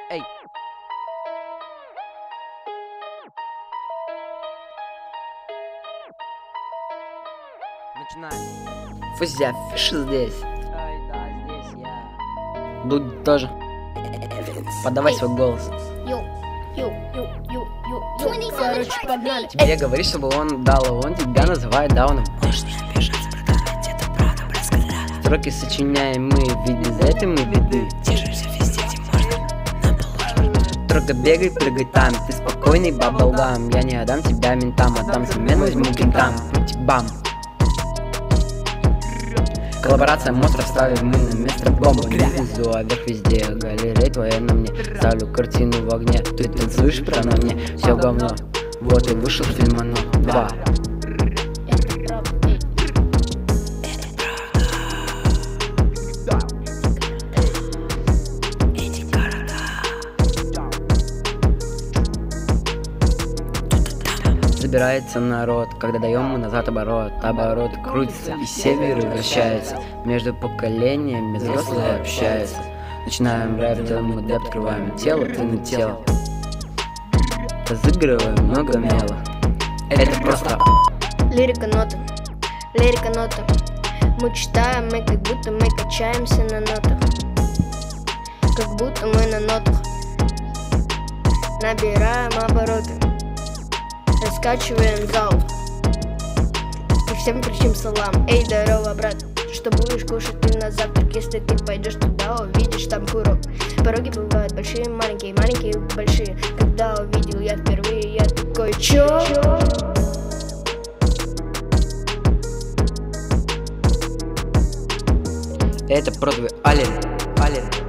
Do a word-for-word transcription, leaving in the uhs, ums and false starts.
Эй. Начинаем. Фузи, афиша здесь. Ай, да, здесь я. Дудь тоже. Подавай свой голос. Йоу, йоу, йоу, йоу, йоу, йоу. Короче, погнали. Тебе говоришь, чтобы он дал, а он тебя называет дауном. Можешь не обижаться, братан, ведь это правда, братская. Строки сочиняем мы, ведь из этой мы беды. Держимся везде, где можно, нам положено. Строго бегай, прыгай там, ты спокойный баблгам. Я не отдам тебя ментам, отдам взамен возьму кентам. Бам. Коллаборация монстров, ставим мы на место бомбу. Внизу, а вверх везде, галерей твоя на мне. Ставлю картину в огне, ты танцуешь прямо на мне. Все говно, вот и вышел фильм оно. Два. Это правда, эй. Собирается народ, когда даем мы назад оборот. Оборот крутится и север вращается. Между поколениями взрослые общаются. Начинаем рэп, делаем мы деп, открываем тело, ты на тело. Разыгрываем много мела. Это просто Лирика нота, лирика нота. Мы читаем, мы как будто мы качаемся на нотах. Как будто мы на нотах. Набираем обороты, раскачиваем зал. И всем кричим салам. Эй, здорово, брат, что будешь кушать ты на завтрак? Если ты пойдешь туда, увидишь там курок. Пороги бывают большие, маленькие, маленькие, большие. Когда увидел я впервые, я такой, чё? это Бродвей, Ален, Ален.